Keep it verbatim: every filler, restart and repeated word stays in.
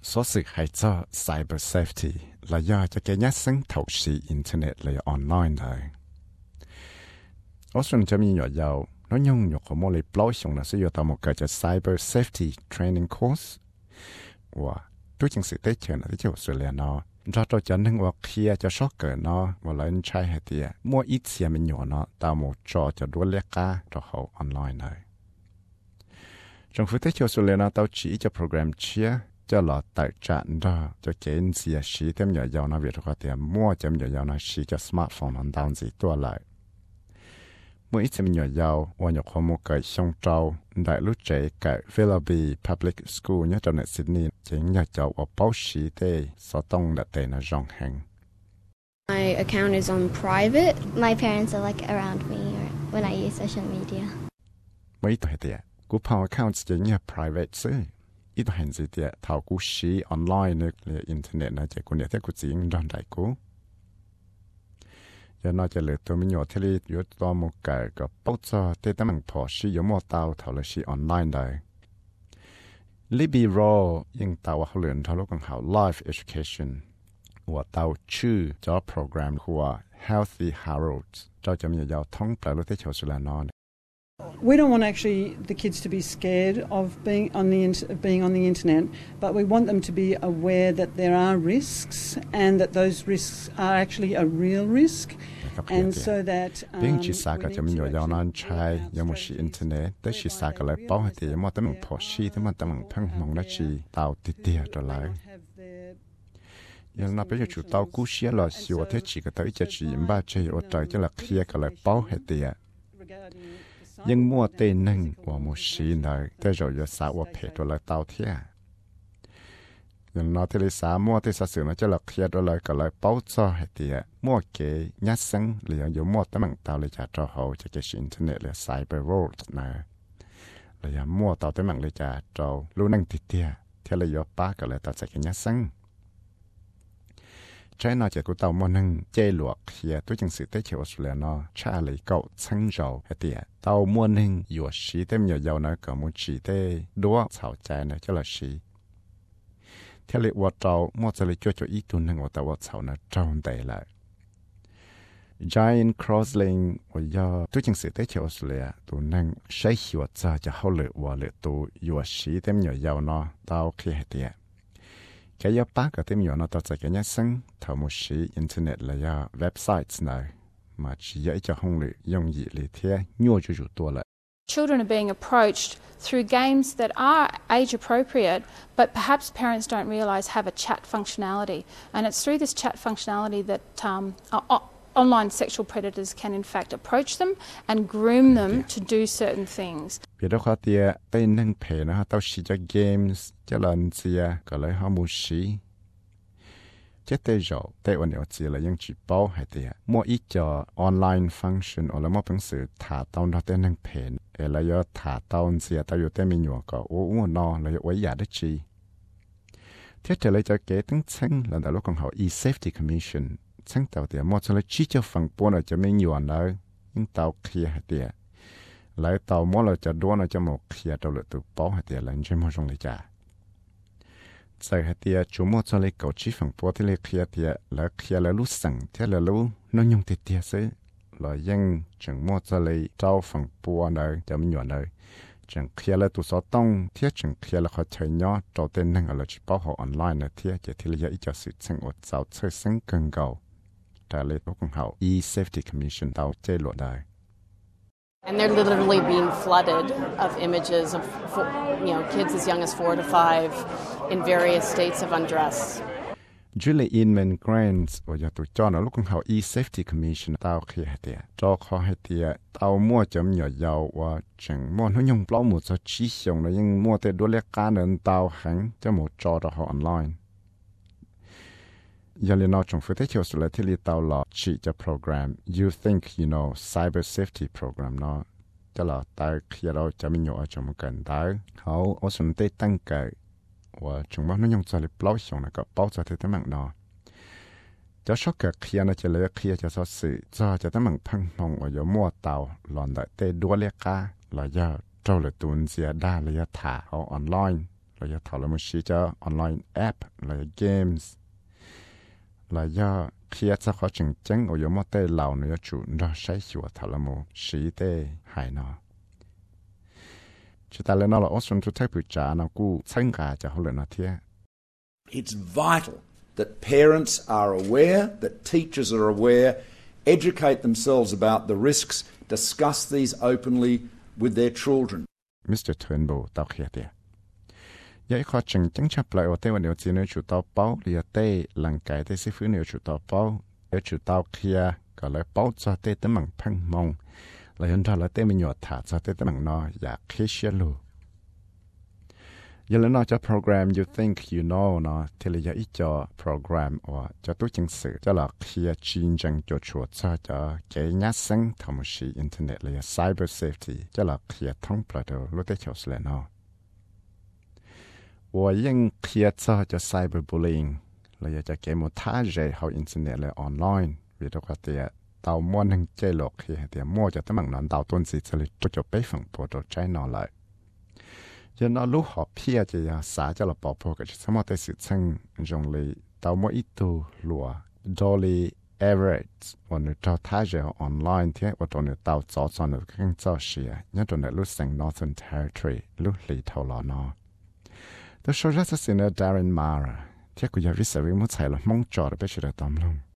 số sự hay cho cyber safety là do cho cái nhát sinh thấu sĩ internet là online thôi. Australia cho mình nhỏ giàu nó nhung nhục của một lời blog xong là sử dụng tao một cái cho cyber safety training course. Và tôi chính sự tế chuyện là cái Australia nó cho cho cho nênว่าเคลียร์จะชอบเกิดเนาะว่าเราใช้ให้ดีมั่วอีเสียมันอยู่เนาะตามหมดจอจะดูเล็กก้าจะเขาออนไลน์เลยจงฟื้นที่จะสุดเลยนะตัวชี้จะโปรแกรมเชียจะหล่อตัดจันทร์จะเกณฑ์เสียชีเต็มใหญ่ยาวนะเวทก็เตียมั่วจะมีใหญ่ยาวนะชีจะสมาร์ทโฟนมันดาวน์สีตัวเลยเมื่ออีจะมีใหญ่ยาววันหยกข้อมูลเกิดช่องเจ้าได้รู้ใจเกิด Willoughby Public School เนี่ยจังหวัดซิดนีย์จึงอยากจะว่าเป้าชีเต้สต้องดัดเตนะจงแห่ง My account is on private. My parents are like around me when I use social media. เมื่ออีตัวเดียกูพาว account จึงเนี่ย private ซื้ออีตัวเห็นสิเดียเท่ากูชีออนไลน์เนี่ยเลยอินเทอร์เน็ตนะจะกูเนี่ยที่กูจริงดอนได้กูยน่าจะเหลือตัวมีหยดที่ยุดตัวมุกเกิดกับปุ๊บจะเตะมันพอชียมอเตาเท่าเลยชีออนไลน์ได้ลิบีโรยังเตาว่าเขาเรียนทะลุกันเขา life education ว่าเตาชื่อจอโปรแกรมหัว healthy Harrods จะจะมียาวท้องแปลรู้ที่ชาวสุรานอน We don't want actually the kids to be scared of being on the of being on the internet, but we want them to be aware that there are risks and that those risks are actually a real risk, and so that um, เป็นชีสาก็จะมีอยู่ยาวนานใช้ยังไม่ชีอินเทอร์เน็ตแต่ชีสาก็เลยป้องให้ที่มันตั้งพอชีที่มันตั้งพังมองได้ชีเตาติดเดียตัวเลยยังนับเป็นจุดเตากู้เชียร์หล่อสิว่าเทชีก็เตาอีจะชีบ้าเชียว่าใจจะหลักเคลียก็เลยป้องให้เดียยังมั่วเต้นหนึ่งว่ามั่วชีหน่อยแต่เราจะสาวว่าเพจตัวเลยเตาเทียยังนอที่ลิสามั่วที่สัสือนะจะหลักเคลียตัวเลยก็เลยเป้าจ่อให้เดียมั่วเกยยัดซังหรือยังมั่วตั้งเตาเลยจะจ่อเขาจะเกิดอินเทอร์เน็ตหรือไซเบอร์โรดนะหรือยังมั่วเตาตั้งเลยจะจ่อรู้นั่งติดเดียเที่ยวเลยยป้าก็เลยตัดจากยัดซังใช้นอจากกูเตามั่วนึงเจหลวกเคลียตัวจังสือได้เขียวสุดแล้วนอชาเลยเก่าซังเราให้เดียเตามั่วนึงอยู่ชีเต็มยาวๆนะก็มุ่งชีได้ดัวเฉาใจนะจะละชีเที่ยวเลยว่าเตามั่วจะเลยจ่อๆอีตัวนึงว่าแต่ว่าเฉานะเจ้าได้เลย Giant Crossling ว่ายาตัวจังสือได้เขียวสุดแล้วตัวนึงใช้หัวใจจะเข้าเลยว่าเลยตัวอยู่ชีเต็มยาวๆนะเตาเคลียให้เดียแค่ยาป้าก็เต็มอยู่นะต่อจากนี้ซึ่งทำมุชีอินเทอร์เน็ตเลยยาเว็บไซต์ไหนมาชี้ยาจะห้องเลยยงยีเลยเที่ยยั่วจู่ๆตัวเลย Children are being approached through games that are age appropriate, but perhaps parents don't realise have a chat functionality, and it's through this chat functionality that um, uh, online sexual predators can in fact approach them and groom them to do certain things. เดี๋ยวเขาเตียเต้นนั่งเพนะฮะต้องชี้จากเกมส์จะลันเสียก็เลยหามุชีเจ้าเตจอเตวันเดียวเสียเลยยังจีบเป้าให้เตียมั่วอีจอออนไลน์ฟังก์ชันอะไรมั่วเป็นสื่อถาตอนเราเต้นนั่งเพนเอแล้วยอถาตอนเสียแต่อยู่เต้นมีหนัวก็โอ้โหนอเลยไว้ยาได้จีเท่าเจเลยจะเกตั้งซึ่งหลังจากลูกของเขา e-safety commission ซึ่งเต่าเตียมั่วจะเลยชี้เจ้าฝั่งปนอาจจะไม่หยวนเลยยิ่งเต่าเคลียให้เตียหลายเต่ามั่วเราจะด้วนเราจะหมกเคลียตัวเลยตัวเป้าให้เตียหลังใช้มั่วตรงเลยจ้าใส่ให้เตียจูมั่วจะเลยเก่าชี้ฝั่งปนที่เลยเคลียเตียแล้วเคลียแล้วรู้สั่งเท่าแล้วรู้น้องยงติดเตียซื้อเรายังจังมั่วจะเลยเจ้าฝั่งปนเลยจะไม่หยวนเลยจังเคลียแล้วตัวสอต้องเที่ยจังเคลียแล้วเขาใช้ย่อเจ้าเต้นนั่งอะไรจีบเป้าเขาออนไลน์นะเที่ยจะที่เลยอีจะสื่อซึ่งอดเจ้าเชื่อซึ่งเกินเก่าแต่เลยพวกของเขา e-safety commission เตาเจหลวดได้ And they're literally being flooded of images of, you know, kids as young as four to five in various states of undress. Julie Inman Grants ว่าจะตัวจอนะลูกของเขา e-safety commission เตาเคลียให้เตียจอขอให้เตียเตามั่วจำหย่อยาวว่าจังมั่วทั้งยังเปล่าหมดจะชี้ส่งแล้วยังมั่วแต่ด้วยเรียกการเดินเตาแข็งจะหมดจอต่อเขาออนไลน์ยาลีนอจงฟื้นที่เขียวสุดเลยที่ลีเตาหลอชีจะโปรแกรม You Think You Know Cyber Safety Program เนาะจะหลอตายเคลียเราจะมีหยอจงกันได้เขาเอาสนใจตั้งเกิดว่าจงว่าน้องยังจะเลยเปล่าส่งนะก็เป้าจะที่ตั้งมั่งเนาะจะชอบเกิดเคลียนะจะเลยเคลียจะสอดสื่อจะจะตั้งมั่งพังนองว่าอย่ามั่วเตาหลอนได้เตะดัวเรียกกาเราจะเจ้าเลยตุนเสียได้ระยะถาเขาออนไลน์เรา là do thảo là một sĩ cho online app là games là do khi cho khó chừng chân ở một tê lào nữa chủ nó sẽ chịu thảo là một sĩ tê hài nó chúng ta lên nó là ở xuân thu thái bự trả nó cũng参加cho họ lên nó thiệt. It's vital that parents are aware, that teachers are aware, educate themselves about the risks, discuss these openly with their children. Mister Turnbull tao khía tiệt. Vậy khó chừng chẳng chấp lại ở đâyวันเดียวchỉ nếu chủ tao bao thì ở đây lần cái đây sẽ phứ nếu chủ tao bao, nếu chủ tao khíaก็เลยbao cho đây tấm bằng phăng mong, là hiện tại là đây mình nhọt thả cho đây tấm bằng nó giả khí xia lu. Giờ nó cho program you think you know nó thì là ít cho program hoặc cho tôi chứng sự cho là khía chuyên trang cho chuột cho cho cái nhát sinh thông sĩ internet là cyber safety cho là khía thông bờ đầu lúc đấy cho sẽ nó. 我应开车就 cyberbullying 了也就给我他人好 internet 了 online 为了个的到莫能接落去的莫就他们能到顿时这里就就被封破到 China 来就那如何撇就要啥叫了爆破个什么的事情用来到莫一度落 dolly average 我们到他人 online 的我到那到早上的更早些那到那路省 Northern Territory 路里头了呢 The show just a sinner Darren Mara. Tiếc của giáo viên sẽ một ngày là mong chờ để biết được tóm luôn.